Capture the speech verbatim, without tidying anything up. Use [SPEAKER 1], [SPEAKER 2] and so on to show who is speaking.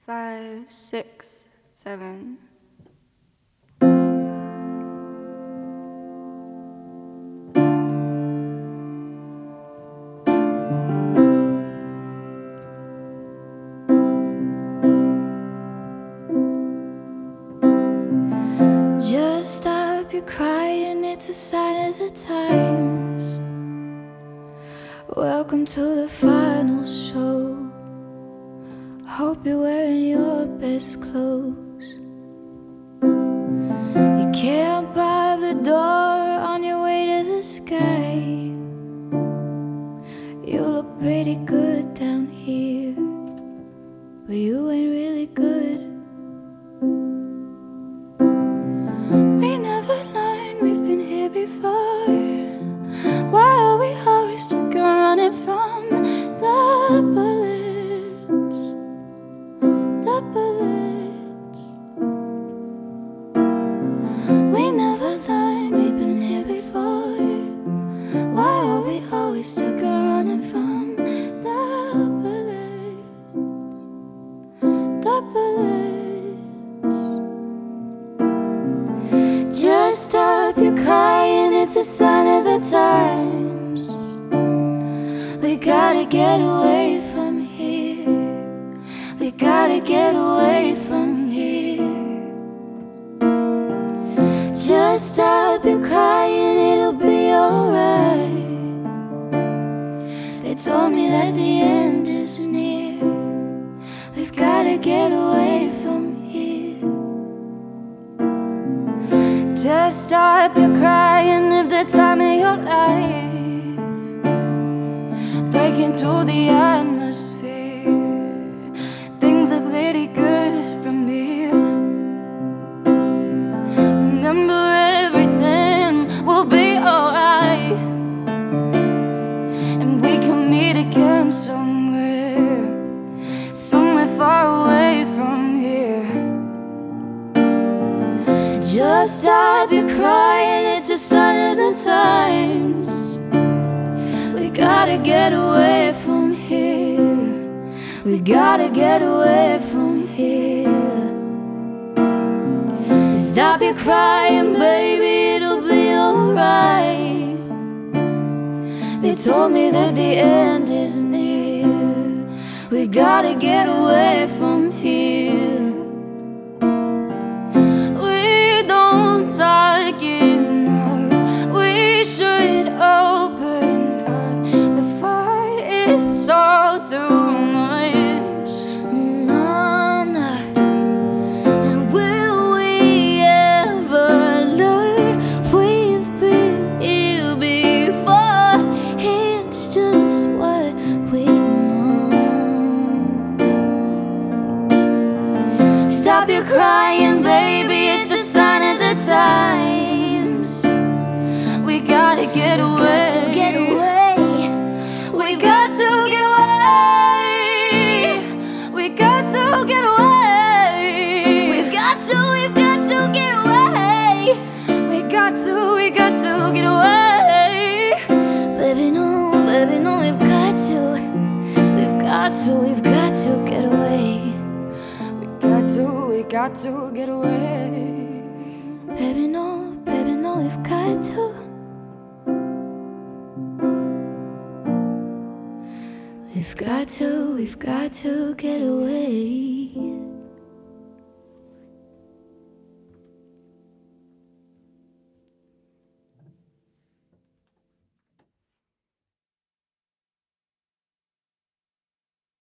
[SPEAKER 1] five, six, seven.
[SPEAKER 2] Just stop your crying, it's a sign of the times. Welcome to the final show. Hope you're wearing your best clothes. You can't buy the door on your way to the sky. You look pretty good down here, but you ain't really good. We never learned we've been here before. Why are we always stuck running from the bullets? The bullets. We never learned we've been here before. Why are we always stuck running from the bullets? The bullets. Just stop your crying, it's a sign of the times. We gotta get away from here. We gotta get away from here. Just stop your crying, it'll be alright. They told me that the end is near. We've gotta get away from here. Just stop your crying, live the time of your life. Breaking through the atmosphere. Things are pretty good from here. Remember, everything will be alright. And we can meet again somewhere, somewhere far away from here. Just stop your crying, it's a sign of the times. We gotta get away from here. We gotta get away from here. Stop your crying, baby, it'll be alright. They told me that the end is near. We gotta get away from here. Talk enough. We should open up before it's all too much. No, no. And will we ever learn? We've been here before. It's just what we know. Stop your crying, baby, it's a sign of the times. We gotta get away. Got to get away. We got to get away. We got to get away. We got to, we've got to get away. We got to, we got to get away. Baby, no, baby, no, we've got to. We've got to, we've got to get away. We got to, we got to get away. Baby, no, baby, no, we've got to. We've got to, we've got to get away.